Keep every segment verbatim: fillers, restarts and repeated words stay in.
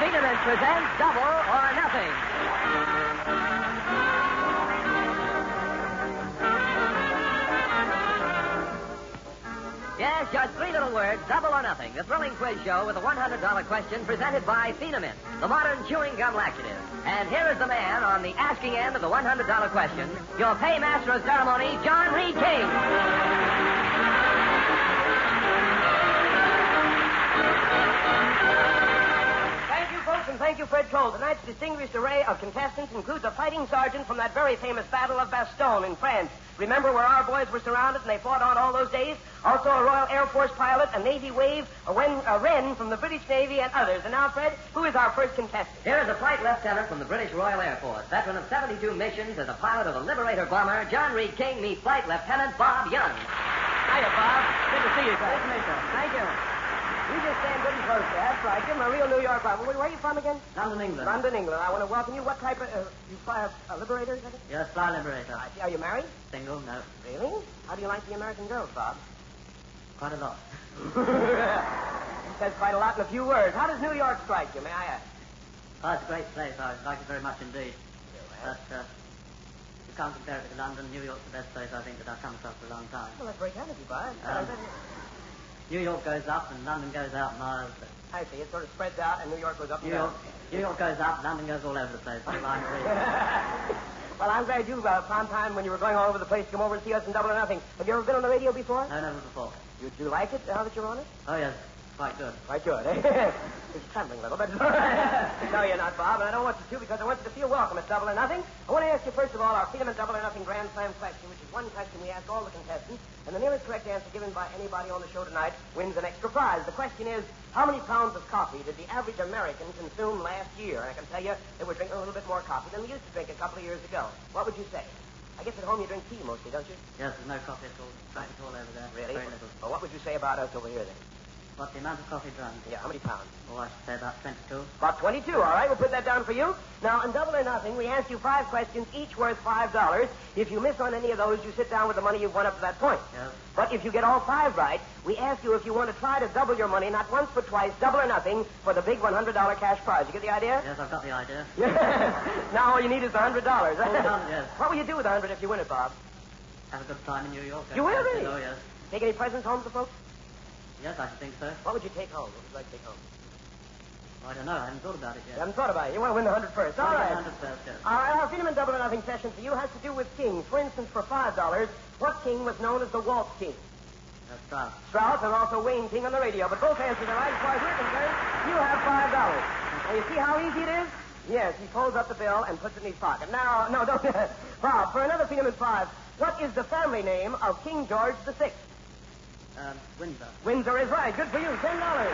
Peterman presents Double or Nothing. Yes, just three little words, Double or Nothing, the thrilling quiz show with a one hundred dollars question presented by Phenamint, the modern chewing gum laxative. And here is the man on the asking end of the one hundred dollars question, your paymaster of ceremony, John Reed King. And thank you, Fred Cole. Tonight's distinguished array of contestants includes a fighting sergeant from that very famous Battle of Bastogne in France. Remember where our boys were surrounded and they fought on all those days? Also a Royal Air Force pilot, a Navy wave, a, Wen, a Wren from the British Navy, and others. And now, Fred, who is our first contestant? Here is a flight lieutenant from the British Royal Air Force, veteran of seventy-two missions as a pilot of the Liberator bomber, John Reed King, meet Flight Lieutenant Bob Young. Hiya, Bob. Good to see you, sir. Good to meet you. Thank you. You just stand good and close there. That's right. Give him a real New York Bob. Where, where are you from again? London, England. London, England. I want to welcome you. What type of... Uh, you fly a, a Liberator, is that it? Yes, fly Liberator. I see. Are you married? Single, no. Really? How do you like the American girls, Bob? Quite a lot. He says quite a lot in a few words. How does New York strike you, may I ask? Oh, it's a great place. I like it very much indeed. But uh, you can't compare it to London. New York's the best place, I think, that I've come across for a long time. Well, that's very kind of you, Bob. Um, New York goes up and London goes out miles. I see. It sort of spreads out and New York goes up and New York, down. New York goes up, London goes all over the place. Well, I'm glad you uh, found time when you were going all over the place to come over and see us in Double or Nothing. Have you ever been on the radio before? No, never before. You, do you like it now that you're on it? Oh, yes. Quite good. Quite good, eh? It's trembling a little, but... No, you're not, Bob, and I don't want you to because I want you to feel welcome at Double or Nothing. I want to ask you, first of all, our Phenamint Double or Nothing Grand Slam question, which is one question we ask all the contestants, and the nearest correct answer given by anybody on the show tonight wins an extra prize. The question is, how many pounds of coffee did the average American consume last year? And I can tell you that we're drinking a little bit more coffee than we used to drink a couple of years ago. What would you say? I guess at home you drink tea mostly, don't you? Yes, there's no coffee at all. Right at all over there. Really? Very little. Well, what would you say about us over here, then? What, the amount of coffee drunk? Yeah, how many pounds? Oh, I should say about twenty-two. About twenty-two, all right. We'll put that down for you. Now, in Double or Nothing, we ask you five questions, each worth five dollars. If you miss on any of those, you sit down with the money you've won up to that point. Yes. But if you get all five right, we ask you if you want to try to double your money, not once but twice, Double or Nothing, for the big one hundred dollars cash prize. You get the idea? Yes, I've got the idea. Now all you need is the one hundred dollars. Yes. What will you do with the one hundred if you win it, Bob? Have a good time in New York. You will, really? Oh, yes. Take any presents home to folks? Yes, I should think so. What would you take home? What would you like to take home? I don't know. I haven't thought about it yet. You haven't thought about it. You want to win the one hundred first. All right. one hundred first, yes. All right, our Phenamint Double or Nothing session for you has to do with kings. For instance, for five dollars, what king was known as the Waltz King? That's Strauss. Strauss and also Wayne King on the radio. But both answers are right. As far as we're concerned, you have five dollars. And you see how easy it is? Yes, he folds up the bill and puts it in his pocket. Now, no, don't... Bob, for another Phenamint five, what is the family name of King George the Sixth? Um, Windsor. Windsor is right. Good for you. Ten dollars.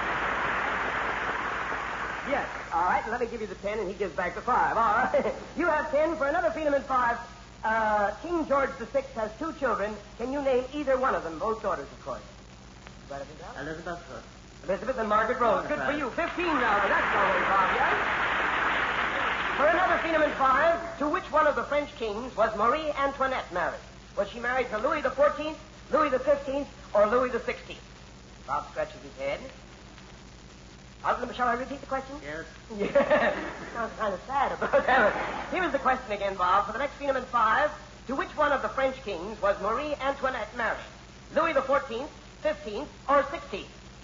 Yes. All right. Let me give you the ten, and he gives back the five. All right. You have ten for another Phenamint five. Uh, King George the Sixth has two children. Can you name either one of them? Both daughters, of course. Right up and down. Elizabeth. Elizabeth and Margaret Rose. Good for you. Fifteen dollars. That's no way, Bob. Yes. For another Phenamint five, to which one of the French kings was Marie Antoinette married? Was she married to Louis the Fourteenth, Louis the Fifteenth, or Louis the Sixteenth? Bob scratches his head. I'll, shall I repeat the question? Yes. Yeah. Sounds kind of sad about that. Here's the question again, Bob. For the next Phenamint five, to which one of the French kings was Marie Antoinette married? Louis the Fourteenth, Fifteenth, or Sixteenth?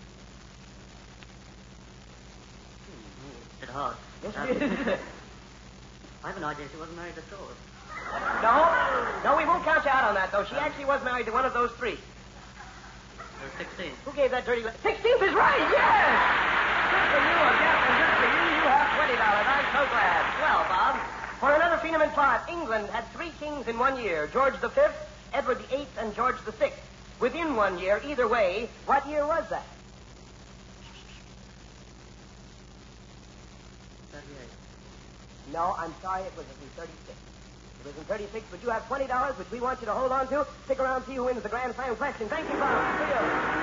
Hmm, it's hard. Yes, Um, it is. I have an idea she wasn't married at all. No, no, we won't count you out on that, though. She actually was married to one of those three. Uh, sixteen. Who gave that dirty... Le- Sixteenth is right, yes! Good for you, Jeff, and good for you. You have twenty dollars. I'm so glad. Well, Bob, for another Phenamint five, England had three kings in one year, George the Fifth, Edward the Eighth, and George the Sixth. Within one year, either way, what year was that? thirty-eight. No, I'm sorry, it was in thirty-six. It was in thirty-six, but you have twenty dollars, which we want you to hold on to. Stick around, see who wins the Grand Slam question. Thank you, Bob. See you.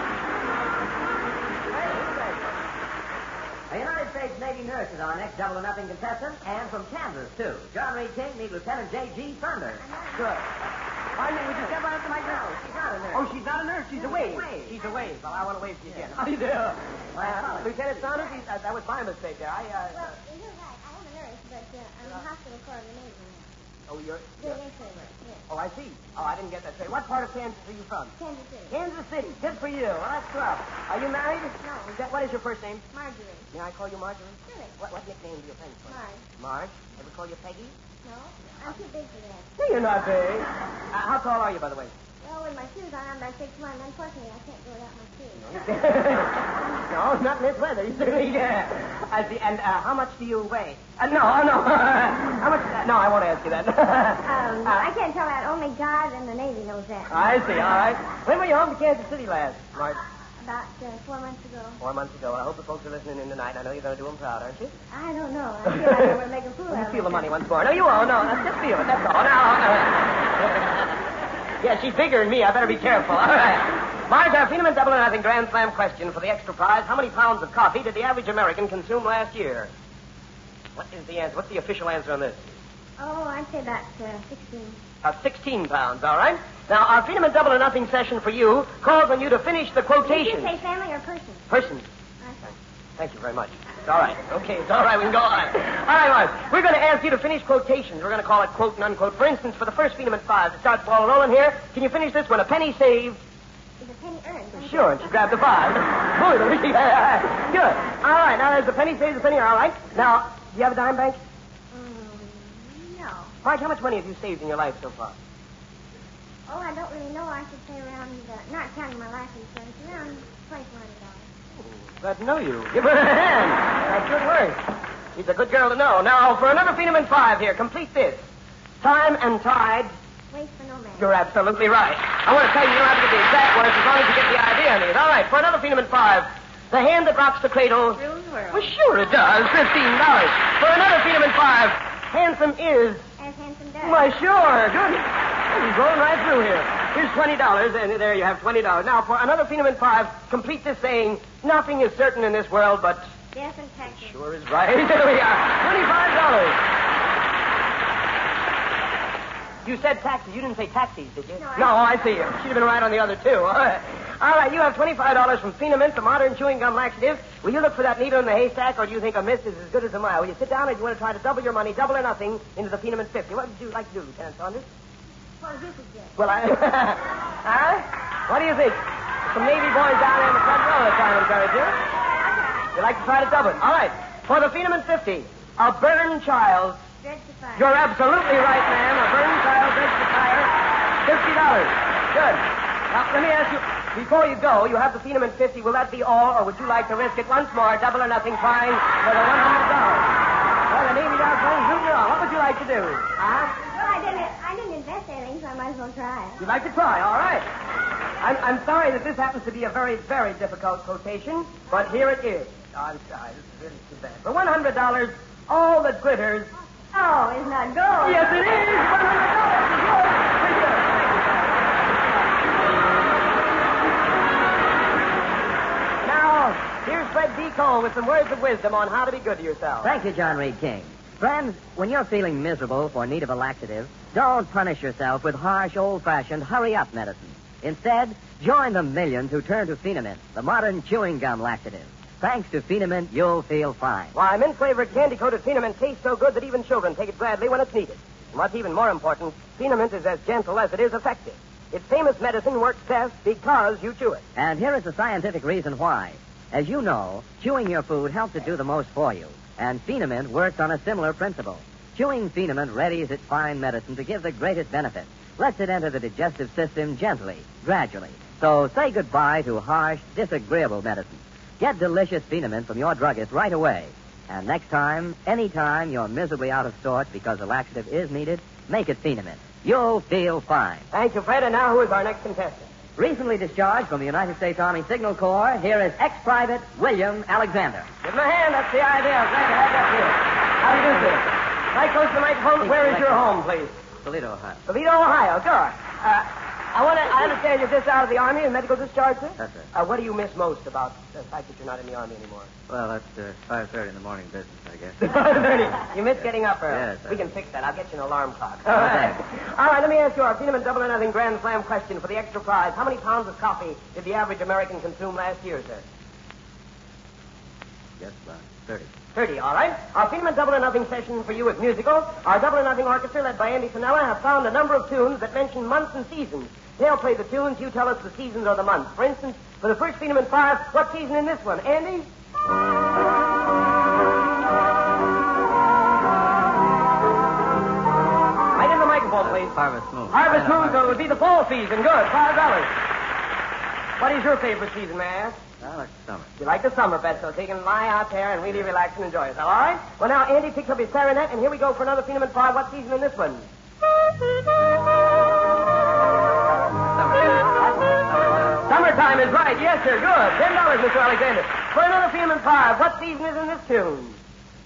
Hey, who's that? A United States Navy nurse is our next Double or Nothing contestant, and from Kansas, too. John Reed King, meet Lieutenant J G. Thunder. Good. Pardon me, would you step right up to my girl? She's not a nurse. Oh, she's not a nurse. she's away. She's away. Well, I want to wave to you again. How do you do? Uh, Lieutenant Saunders, he, uh, that was my mistake there. I, uh... Well, you're right. I am a nurse, but uh, I'm in the hospital coordinator now. Oh, you're... Doing X-ray work, yes. Oh, I see. Oh, I didn't get that straight. What part of Kansas are you from? Kansas City. Kansas City. Good for you. Well, that's rough. Are you married? No. Is that, what is your first name? Marjorie. May I call you Marjorie? Really? What, what nickname do your friends call you? Marge. Marge? Ever call you Peggy? No? I'm too big for that. No, you're not big. Uh, how tall are you, by the way? Well, with my shoes on, I'm about six one. Unfortunately, I can't go without my shoes. No, not in this weather. You certainly can. I see. And uh, how much do you weigh? Uh, no, no. How much? Uh, no, I won't ask you that. um, uh, I can't tell that. Only God and the Navy knows that. I see. All right. When were you home to Kansas City last, Marge? About uh, four months ago. Four months ago. I hope the folks are listening in tonight. I know you're going to do them proud, aren't you? I don't know. I feel like I'm going to make a fool Well, out you of feel the myself. money once more. No, you won't. No, no, just feel it. That's all. Now, uh, yeah, she's bigger than me. I better be careful. All right. Marge, our Phenom Double or Nothing Grand Slam question for the extra prize. How many pounds of coffee did the average American consume last year? What is the answer? What's the official answer on this? Oh, I'd say about uh, sixteen. Uh, sixteen pounds, all right. Now, our Phenom Double or Nothing session for you calls on you to finish the Did quotation. you say family or person? Person. Okay. Thank you very much. It's all right. Okay, it's all right. We can go on. All right, Marge. We're going to ask you to finish quotations. We're going to call it quote and unquote. For instance, for the first Phenom at five, it starts ball rolling here. Can you finish this one? A penny saved. Is a penny earned? Thank Sure, you. and she grabbed the five. Good. Good. All right, now there's the penny saves, the penny. All right. Now, do you have a dime bank? Mm, no. Marge, how much money have you saved in your life so far? Oh, I don't really know. I should say around, uh, not counting my life insurance, around twenty-four hundred dollars. Glad to know you. Give her a hand. That's good work. She's a good girl to know. Now, for another Phenom in five here, complete this. Time and tide. Wait for no man. You're absolutely right. I want to tell you, you don't have to get the exact words as long as you get the idea on these. All right, for another Phenom in five. The hand that rocks the cradle. Rules the world. Well, sure it does. Fifteen dollars. For another Phenom in five. Handsome is. As handsome does. Why, sure. Good. He's rolling right through here. Here's twenty dollars, and there you have twenty dollars. Now, for another Phenom in five, complete this saying, nothing is certain in this world, but... Death and taxes. Sure is right. There we are. twenty-five dollars. You said taxes. You didn't say taxis, did you? No, I- No, I see. She'd have been right on the other two. All right. All right, you have twenty-five dollars from Phenomint, the modern chewing gum laxative. Will you look for that needle in the haystack, or do you think a miss is as good as a mile? Will you sit down, or do you want to try to double your money, double or nothing, into the Phenomint fifty? What would you like to do, Lieutenant Saunders? What was your suggestion? Well, I... huh? What do you think? Some Navy boys down there in the front row are trying to encourage you. You like to try to double it? All right. For the Phenomint fifty, a burned child. Dredge the fire. You're absolutely right, ma'am. A burned child breaks the tire. Fifty dollars. Good. Now, let me ask you, before you go, you have the Phenomint fifty. Will that be all, or would you like to risk it once more, double or nothing, trying for the one hundred dollars? Well, the Navy dog's going to shoot you off. What would you like to do? Huh? Well, I didn't, I didn't invest anything, so I might as well try. You'd like to try, all right. I'm, I'm sorry that this happens to be a very, very difficult quotation, but here it is. Oh, I'm sorry. This is really too bad. For one hundred dollars, all that glitters. Oh, it's not gold. Yes, it is. one hundred dollars is yours. For you. Now, here's Fred D. Cole with some words of wisdom on how to be good to yourself. Thank you, John Reed King. Friends, when you're feeling miserable for need of a laxative, don't punish yourself with harsh, old-fashioned, hurry-up medicine. Instead, join the millions who turn to Phenomint, the modern chewing gum laxative. Thanks to Phenomint, you'll feel fine. Why, mint-flavored candy-coated Phenomint tastes so good that even children take it gladly when it's needed. And what's even more important, Phenomint is as gentle as it is effective. Its famous medicine works best because you chew it. And here is the scientific reason why. As you know, chewing your food helps it do the most for you. And Phenomint works on a similar principle. Chewing Phenomint readies its fine medicine to give the greatest benefit. Lets it enter the digestive system gently, gradually. So say goodbye to harsh, disagreeable medicine. Get delicious Phenomint from your druggist right away. And next time, anytime you're miserably out of sorts because a laxative is needed, make it Phenomint. You'll feel fine. Thank you, Fred. And now who is our next contestant? Recently discharged from the United States Army Signal Corps, here is ex-private William Alexander. Give him a hand. That's the idea. I'm glad to have that here. How do you do, sir? Right close to the microphone. Where is your home, please? Toledo, Ohio. Toledo, Ohio. Good. Uh, I want to. I understand you're just out of the Army and medical discharge, sir? That's right. Uh, what do you miss most about the fact that you're not in the Army anymore? Well, that's uh, five thirty in the morning business, I guess. You miss getting up early. Yes, we I can do. fix that. I'll get you an alarm clock. All right. All right, let me ask you our Phenom and Double or Nothing Grand Slam question for the extra prize. How many pounds of coffee did the average American consume last year, sir? Yes, about thirty. Thirty, all right. Our Phenom and Double or Nothing session for you is musical. Our Double or Nothing Orchestra, led by Andy Fenella, have found a number of tunes that mention months and seasons. They'll play the tunes. You tell us the seasons or the months. For instance, for the first Phenom and Five, what season in this one? Andy? Right in the microphone, please. Harvest Moon. Harvest Yeah, Moon, so it would be the fall season. Good, five dollars. What is your favorite season, may I ask? I like summer. You like the summer best, so you can lie out there and really relax and enjoy yourself, all right? Well, now, Andy picks up his clarinet, and here we go for another Phenom and Five. What season in this one? Summertime is right. Yes, sir. Good. Ten dollars, Mister Alexander. For another Phenom and Five, what season is in this tune?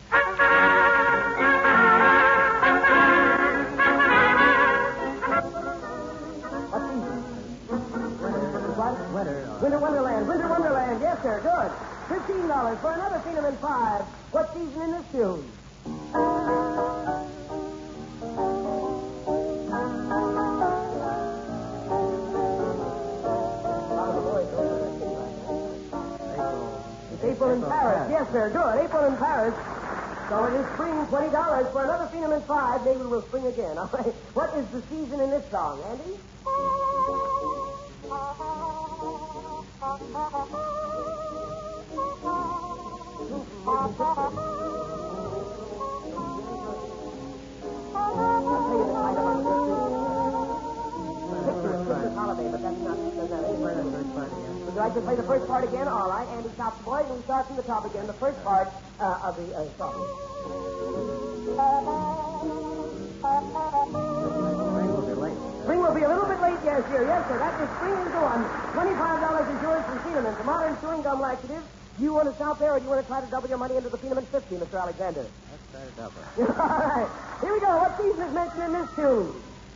What season? Winter. Winter Wonderland. Winter Wonderland. Yes, sir. Good. Fifteen dollars for another Phenom and Five. What season in this tune? It's April in Paris. Yes, sir. Good. April in Paris. So it is spring, twenty dollars for another Phenom and Five. Maybe we'll spring again. All right. What is the season in this song, Andy? Holiday, but that's not, that's not any further. Would you like to play the first part again? All right. Andy stops the boys, and we start from the top again. The first part uh, of the uh, song. Spring will be late. Spring will be a little bit late, yes, sir. Yes, sir. That is spring into one. Twenty-five dollars is yours from Phenom. The modern chewing gum laxative. Do you want to stop there, or do you want to try to double your money into the Phenom fifty, Mister Alexander? Let's try to double. All right. Here we go. What season is mentioned in this tune?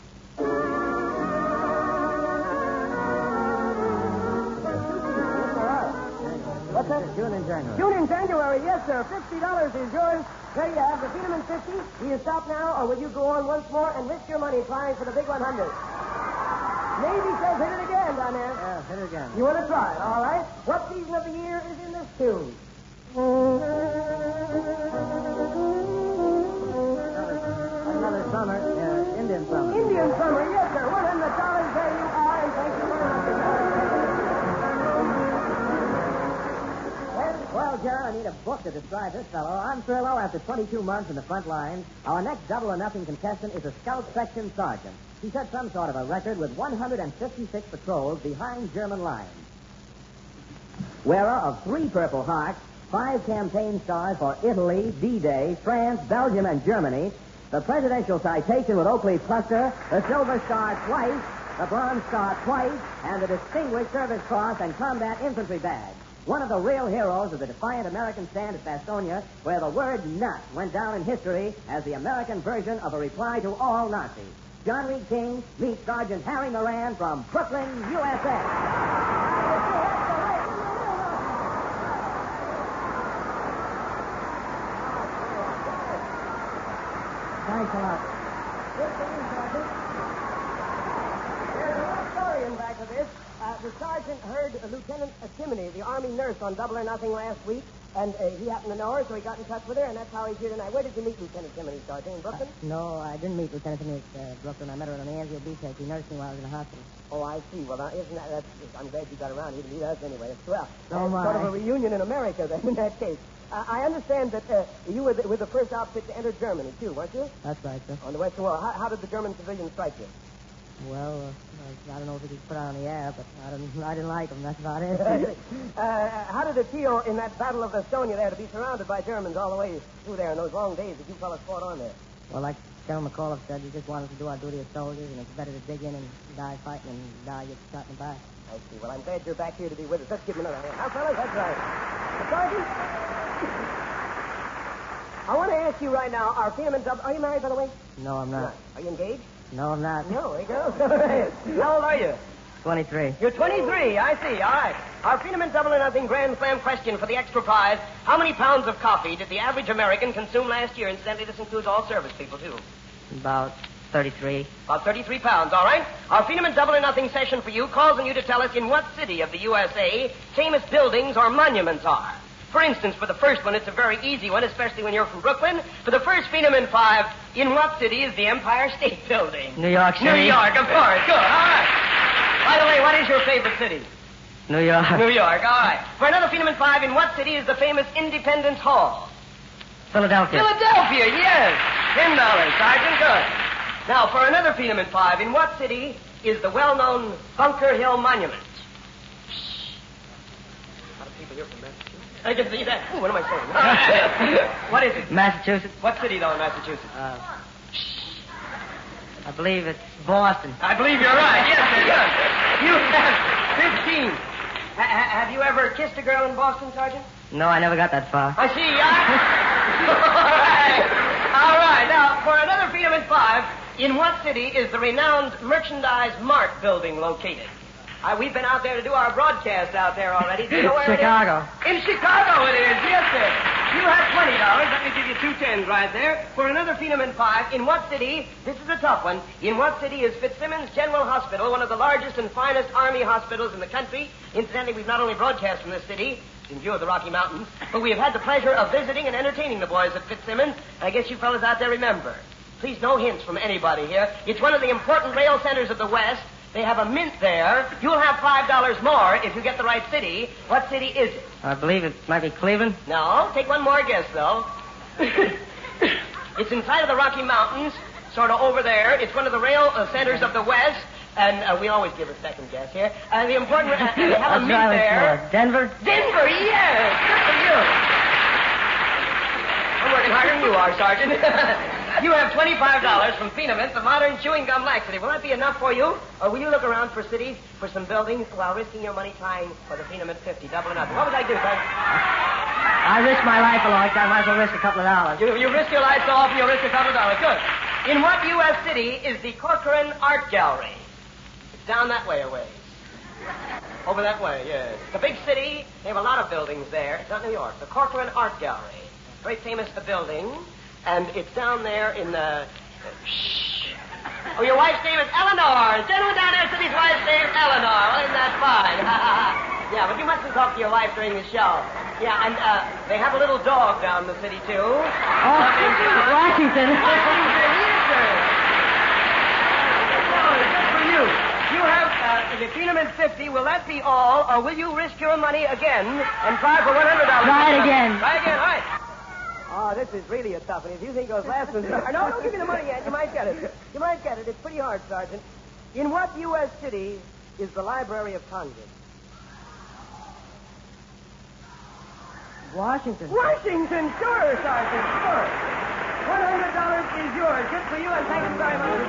What's that? June and January. June and January, yes, sir. Fifty dollars is yours. There you have the Phenom fifty. Do you stop now, or will you go on once more and risk your money trying for the big one hundred? Maybe says hit it again down there. Yeah, hit it again. You want to try it, all right? What season of the year is in this tune? Another summer. Yeah, Indian summer. Indian summer, yes, sir. one hundred dollars, there you are, and thank you very much. Well, John, I need a book to describe this fellow. I'm Thurlow after twenty-two months in the front lines. Our next double or nothing contestant is a scout section sergeant. He set some sort of a record with one hundred fifty-six patrols behind German lines. Wearer of three Purple Hearts, five campaign stars for Italy, D-Day, France, Belgium, and Germany, the Presidential Citation with Oakley Cluster, the Silver Star twice, the Bronze Star twice, and the Distinguished Service Cross and Combat Infantry Badge. One of the real heroes of the defiant American stand at Bastonia, where the word nut went down in history as the American version of a reply to all Nazis. John Reed King meets Sergeant Harry Moran from Brooklyn, U S A. Thanks a lot. There's a little story in back of this. Uh, the sergeant heard uh, Lieutenant uh, Timoney, the Army nurse, on Double or Nothing last week, and uh, he happened to know her, so he got in touch with her, and that's how he's here tonight. Where did you meet Lieutenant Timoney, Sergeant? In Brooklyn? Uh, no, I didn't meet Lieutenant Timoney at uh, Brooklyn. I met her on the Anzio Beach. She nursed me while I was in the hospital. Oh, I see. Well, now, isn't that... That's, I'm glad you got around here to meet us anyway. It's swell. So Uh, am Sort of I. a reunion in America, then, in that case. Uh, I understand that uh, you were the, were the first outfit to enter Germany, too, weren't you? That's right, sir. On the Western Wall. How, how did the German civilians strike you? Well, uh, I don't know if it was put out on the air, but I didn't, I didn't like them. That's about it. uh, how did it feel in that Battle of Estonia there to be surrounded by Germans all the way through there in those long days that you fellas fought on there? Well, like General McAuliffe said, we just wanted to do our duty as soldiers, and it's better to dig in and die fighting than die get shot in the back. I see. Well, I'm glad you're back here to be with us. Let's give him another hand. Now, fellas, that's right. Sergeant, I want to ask you right now, our Phenom and Double... Are you married, by the way? No, I'm not. Are you engaged? No, I'm not. No, there you go. How old are you? twenty-three. You're twenty-three. I see. All right. Our Freedom and Double or Nothing Grand Slam question for the extra prize. How many pounds of coffee did the average American consume last year? Incidentally, this includes all service people, too. About thirty-three. About thirty-three pounds, all right? Our Freedom and Double or Nothing session for you calls on you to tell us in what city of the U S A famous buildings or monuments are. For instance, for the first one, it's a very easy one, especially when you're from Brooklyn. For the first Freedom in five, in what city is the Empire State Building? New York City. New York, of course. Good, all right. By the way, what is your favorite city? New York. New York, all right. For another Freedom in five, in what city is the famous Independence Hall? Philadelphia. Philadelphia, yes. Ten dollars, Sergeant. Good. Now, for another Freedom in five, in what city is the well-known Bunker Hill Monument? Shh. A lot of people here from Massachusetts. I can see that. Ooh, what am I saying? What is it? Massachusetts. What city, though, in Massachusetts? Uh, I believe it's Boston. I believe you're right. Yes, very good. You have fifteen. Ha- ha- have you ever kissed a girl in Boston, Sergeant? No, I never got that far. I see. Uh... All right. All right. Now, for another Freedom in five, in what city is the renowned Merchandise Mart building located? Uh, we've been out there to do our broadcast out there already. Do you know where Chicago. it is? In Chicago it is. Yes, sir. You have twenty dollars. Let me give you two tens right there. For another Freedom in five, in what city, this is a tough one, in what city is Fitzsimmons General Hospital, one of the largest and finest Army hospitals in the country? Incidentally, we've not only broadcast from this city, in view of the Rocky Mountains, but we have had the pleasure of visiting and entertaining the boys at Fitzsimmons. I guess you fellas out there remember. Please, no hints from anybody here. It's one of the important rail centers of the West. They have a mint there. You'll have five dollars more if you get the right city. What city is it? I believe it might be Cleveland. No, take one more guess, though. It's inside of the Rocky Mountains, sort of over there. It's one of the rail uh, centers of the West, and uh, we always give a second guess here. Uh, the important, uh, they have a mint there. Denver? Denver, yes! Good for you. I'm working harder than you are, Sergeant. You have twenty-five dollars from Phenamint, the modern chewing gum laxative. Will that be enough for you? Or will you look around for cities, for some buildings, while risking your money trying for the Phenamint fifty, double or nothing? What would I do, son? I risked my life a long time. I might as well risk a couple of dollars. You, you risk your life so often, you'll risk a couple of dollars. Good. In what U S city is the Corcoran Art Gallery? It's down that way a ways. Over that way, yes. It's a big city. They have a lot of buildings there. It's not New York. The Corcoran Art Gallery. Very famous building. And it's down there in the... Uh, shh. Oh, your wife's name is Eleanor. Gentleman down there said his wife's name is Eleanor. Well, isn't that fine? Yeah, but you mustn't talk to your wife during the show. Yeah, and uh, they have a little dog down in the city, too. Oh, Washington. Washington, yes, sir. Oh, good for you. You have uh, the Phenamint fifty. Will that be all, or will you risk your money again and try for one hundred dollars? Try it again. Try again, all right. Oh, this is really a tough one. If you think those last ones are... No, don't give me the money yet. You might get it. You might get it. It's pretty hard, Sergeant. In what U S city is the Library of Congress? Washington. Washington, sure, Sergeant, sure. one hundred dollars is yours. Good for you, and thank you very much for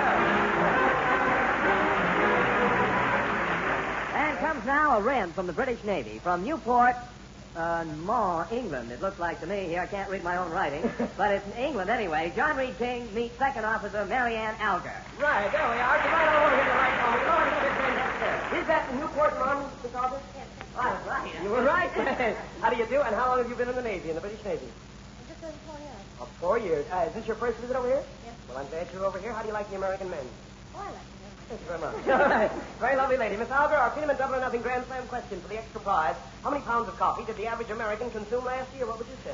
And comes now a wren from the British Navy, from Newport, uh, Maw, England. It looks like to me here. I can't read my own writing, but it's in England anyway. John Reed King meets Second Officer Marianne Alger. Right, there we are. Come on over here to the right phone. Come on, get there. Is that Newport, Mom, Miss Alger? Yes, Right, right. You were right. How do you do? And how long have you been in the Navy, in the British Navy? just over four years. Oh, four years. Uh, is this your first visit over here? Yes. Well, I'm glad you're over here. How do you like the American men? Oh, I like it. Thank you very much. Very lovely lady. Miss Alger, our Phenamint Double or Nothing Grand Slam question for the extra prize. How many pounds of coffee did the average American consume last year? What would you say?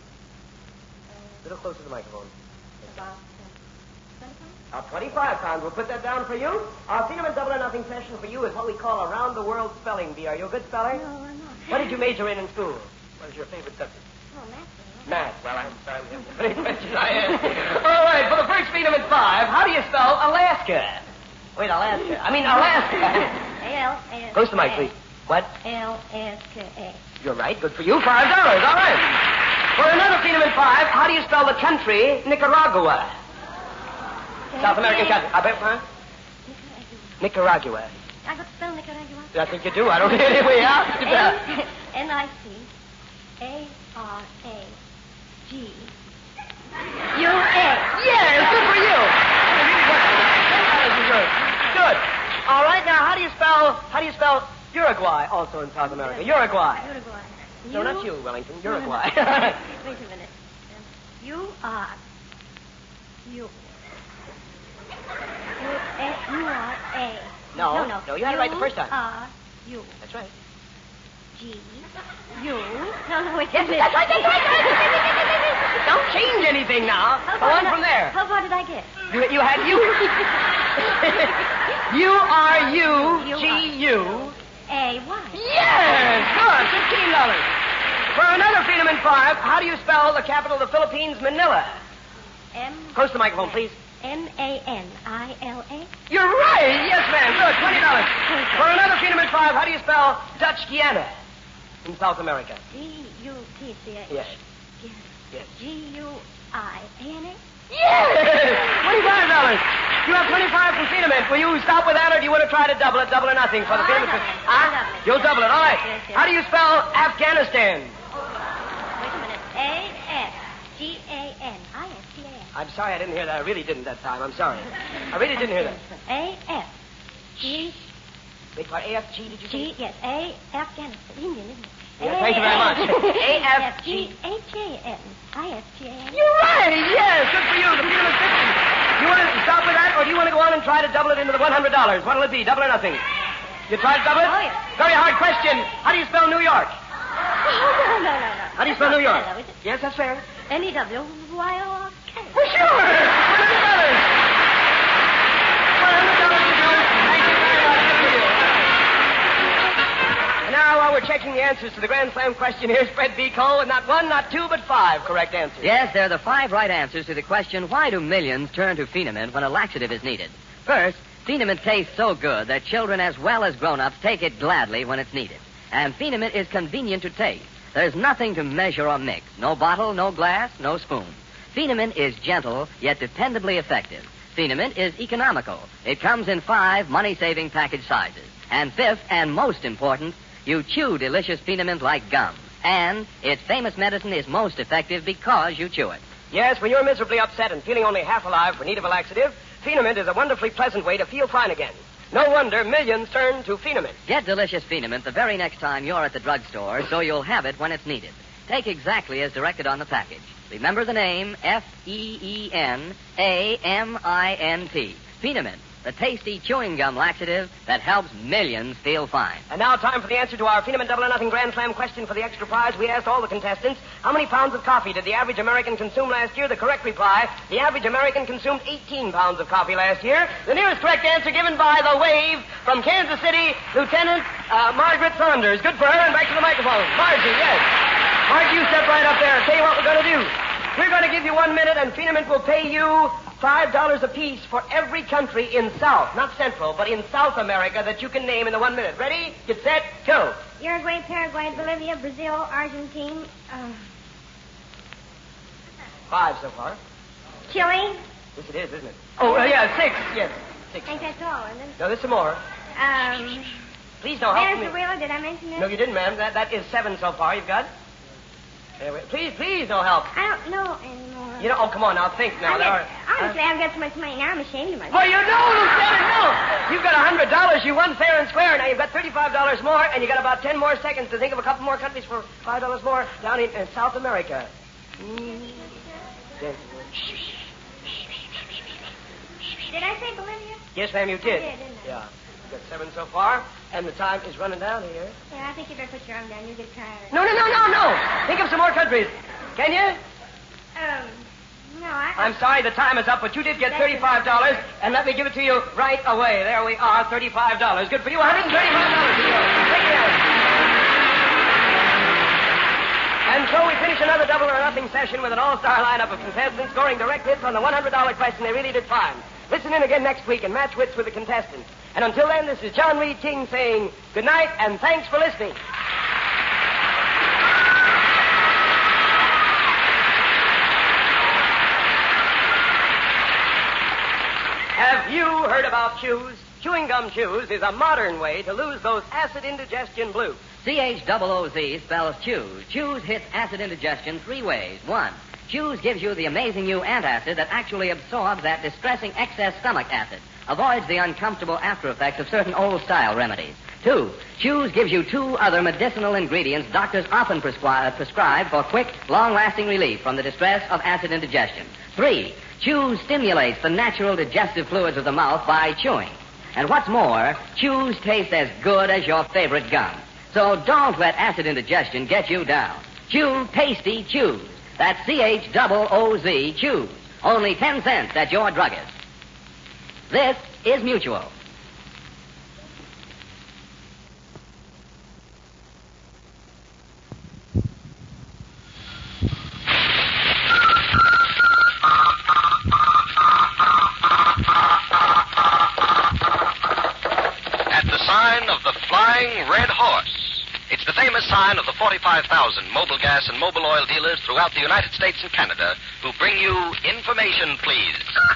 A little closer to the microphone. About uh, twenty pounds? Now, twenty-five pounds. We'll put that down for you. Our Phenamint Double or Nothing session for you is what we call a round-the-world spelling bee. Are you a good speller? No, I'm not. What did you major in in school? What is your favorite subject? Oh, math. Math. Well, I'm sorry we haven't any questions I asked. All right, for the first Phenamint five, how do you spell Alaska? Wait, Alaska. I mean, Alaska. L S. Close to the mic, please. What? L S K A. You're right. Good for you. Five dollars. All right. For another Phenamint five, how do you spell the country Nicaragua? South American country. I bet, huh? Nicaragua. I got to spell Nicaragua. I think you do. I don't know any way out. N I C A R A G U A. Yes, good for you. All right, now, how do you spell, how do you spell Uruguay, also in South America? Uruguay. Uruguay. No, You- not you, Wellington. Uruguay. Wait a minute. Um, you are. You. You, A, you are A. No, no, no. no, you had it right the first time. You are you. That's right. G. You. No, no, wait. Yes, that's right, that's right. Don't change anything now. How Go far on did I- from there. How far did I get? You, you had you. You are you, You G U. A, Y. Yes, good. Fifteen dollars. For another Freedom in Five, how do you spell the capital of the Philippines, Manila? M. Close to the microphone, please. M A N I L A. You're right. Yes, ma'am. Good. Twenty dollars. Thank you. For another Freedom in Five, how do you spell Dutch Guiana in South America? G U T C H. Yes. Yes. G U I A N A. Yes! Twenty-five dollars. You have twenty-five from Freedom in. Will you stop with that, or do you want to try to double it, double or nothing for the Oh, Freedom I'll in? double it. Huh? I'll double it. You'll double it. All right. Yes, yes. How do you spell Afghanistan? Wait a minute. A F G A N I S T A N. I'm sorry, I didn't hear that. I really didn't that time. I'm sorry. I really didn't hear that. A F G Big part. A F G, did you say? G yes A Afghanistan Indian isn't it? Yes, thank you very much. A F G H A N I S T A N. You're right. Yes, good for you. The Freedom is fifty. Do you want to stop with that, or do you want to go on and try to double it into the one hundred dollars? What'll it be? Double or nothing? You try to double it? Oh, yes. Very hard question. How do you spell New York? Oh, no, no, no, no. How do you spell New York? Hello, is it? Yes, that's fair. N E W Y O R K. For sure. one hundred dollars. one hundred dollars to go. Thank you very much. Good for you. And now, while we're checking the answers to the Grand Slam question, here's Fred B. Cole with not one, not two, but five correct answers. Yes, there are the five right answers to the question, why do millions turn to Phenamint when a laxative is needed? First, Phenamint tastes so good that children as well as grown-ups take it gladly when it's needed. And Phenamint is convenient to take. There's nothing to measure or mix. No bottle, no glass, no spoon. Phenamint is gentle, yet dependably effective. Phenamint is economical. It comes in five money-saving package sizes. And fifth, and most important, you chew delicious Phenamint like gum. And its famous medicine is most effective because you chew it. Yes, when you're miserably upset and feeling only half alive for need of a laxative, Phenamint is a wonderfully pleasant way to feel fine again. No wonder millions turn to Phenamint. Get delicious Phenamint the very next time you're at the drugstore, so you'll have it when it's needed. Take exactly as directed on the package. Remember the name, F E E N A M I N T. Phenamint, the tasty chewing gum laxative that helps millions feel fine. And now time for the answer to our Phenamint Double or Nothing Grand Slam question for the extra prize. We asked all the contestants, how many pounds of coffee did the average American consume last year? The correct reply, the average American consumed eighteen pounds of coffee last year. The nearest correct answer given by the Wave from Kansas City, Lieutenant uh, Margaret Saunders. Good for her, and back to the microphone. Margie, yes. Margie, you step right up there and tell you what we're going to do. We're going to give you one minute, and Phenamint will pay you five dollars apiece for every country in South, not Central, but in South America that you can name in the one minute. Ready? Get set, go. Uruguay, Paraguay, Bolivia, Brazil, Argentina, uh, Five so far. Chile. Yes, it is, isn't it? Oh, uh, yeah, six. Yes, I six. think that's all, isn't it? No, there's some more. Um, Please don't help me. Venezuela, did I mention that? No, you didn't, ma'am. That, that is seven so far. You've got? There we... Please, please, no help. I don't know anymore. You know, oh, come on now, think now. I'm There just, are... honestly, I've got so much money now, I'm ashamed of myself. Well, you know, Lieutenant, no. You've got one hundred dollars. You won fair and square. Now you've got thirty-five dollars more, and you got about ten more seconds to think of a couple more countries for five dollars more down in, in South America. Mm. Yes. Did I say Bolivia? Yes, ma'am, you did. I did, didn't I? Yeah. You've got seven so far, and the time is running down here. Yeah, I think you better put your arm down. You get tired. No, no, no, no, no. Think of some more countries. Can you? Um, no, I... I'm sorry the time is up, but you did get thirty-five dollars, and let me give it to you right away. There we are, thirty-five dollars. Good for you, one hundred thirty-five dollars. Take care. And so we finish another double or nothing session with an all-star lineup of contestants scoring direct hits on the one hundred dollars question. They really did fine. Listen in again next week and match wits with the contestants. And until then, this is John Reed King saying good night and thanks for listening. Have you heard about chews? Chewing gum chews is a modern way to lose those acid indigestion blues. C H O O Z spells Chews. Chews hits acid indigestion three ways. One, Chews gives you the amazing new antacid that actually absorbs that distressing excess stomach acid. avoids the uncomfortable after effects of certain old-style remedies. Two, Chews gives you two other medicinal ingredients doctors often prescri- prescribe for quick, long-lasting relief from the distress of acid indigestion. Three, Chews stimulates the natural digestive fluids of the mouth by chewing. And what's more, Chews taste as good as your favorite gum. So don't let acid indigestion get you down. Chew Tasty Chews. That's C H O O Z, Chews. Only ten cents at your druggist. This is Mutual. At the sign of the Flying Red Horse. It's the famous sign of the forty-five thousand mobile gas and mobile oil dealers throughout the United States and Canada who bring you Information Please.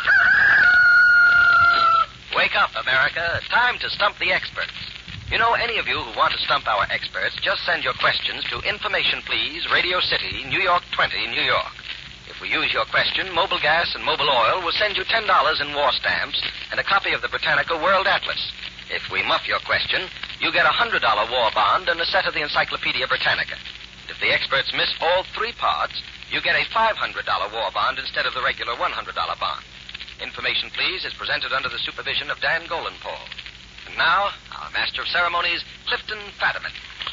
Wake up, America. It's time to stump the experts. You know, any of you who want to stump our experts, just send your questions to Information Please, Radio City, New York twenty, New York. If we use your question, Mobile Gas and Mobile Oil will send you ten dollars in war stamps and a copy of the Britannica World Atlas. If we muff your question, you get a one hundred dollars war bond and a set of the Encyclopedia Britannica. If the experts miss all three parts, you get a five hundred dollars war bond instead of the regular one hundred dollars bond. Information Please is presented under the supervision of Dan Golenpaul. And now, our Master of Ceremonies, Clifton Fadiman.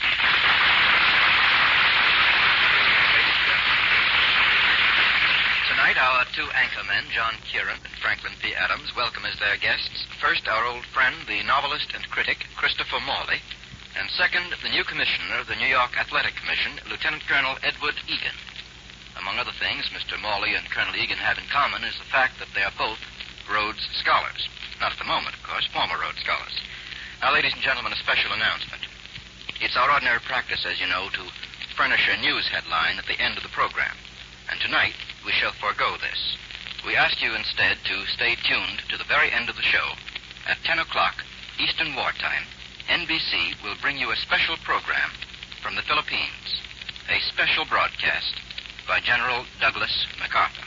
Tonight, our two anchormen, John Kieran and Franklin P. Adams, welcome as their guests. First, our old friend, the novelist and critic, Christopher Morley. And second, the new commissioner of the New York Athletic Commission, Lieutenant Colonel Edward Egan. Among other things, Mister Morley and Colonel Egan have in common is the fact that they are both Rhodes Scholars. Not at the moment, of course, former Rhodes Scholars. Now, ladies and gentlemen, a special announcement. It's our ordinary practice, as you know, to furnish a news headline at the end of the program. And tonight, we shall forego this. We ask you instead to stay tuned to the very end of the show. At ten o'clock, Eastern Wartime, N B C will bring you a special program from the Philippines. A special broadcast by General Douglas MacArthur.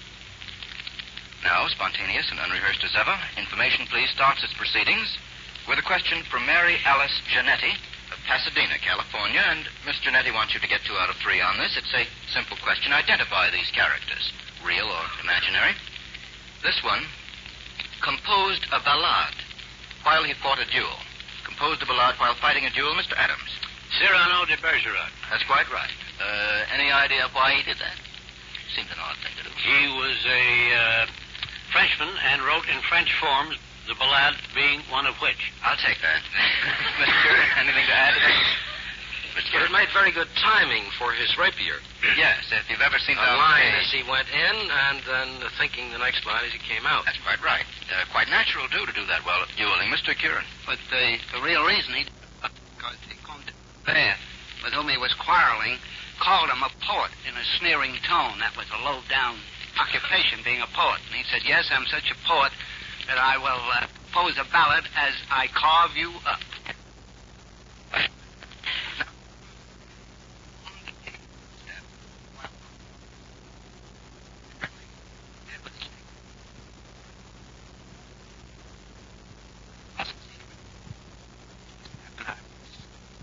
Now, spontaneous and unrehearsed as ever, Information Please starts its proceedings with a question from Mary Alice Janetti of Pasadena, California. And Miss Janetti wants you to get two out of three on this. It's a simple question. Identify these characters, real or imaginary. This one composed a ballade while he fought a duel. Composed a ballade while fighting a duel, Mister Adams. Cyrano de Bergerac. That's quite right. Uh, any idea why he did that? Seemed an odd thing to do. He was a uh, Frenchman and wrote in French forms, the ballade being one of which. I'll take that. Mister Anything to add to that? But it made very good timing for his rapier. Yes, if you've ever seen a the line as he went in, and then thinking the next line as he came out. That's quite right. Uh, quite natural, too, to do that well at dueling. Mister Kieran. But the, the real reason he... Because the Comte de Bear, with whom he was quarreling, called him a poet in a sneering tone. That was a low-down occupation, being a poet. And he said, yes, I'm such a poet that I will uh, pose a ballad as I carve you up.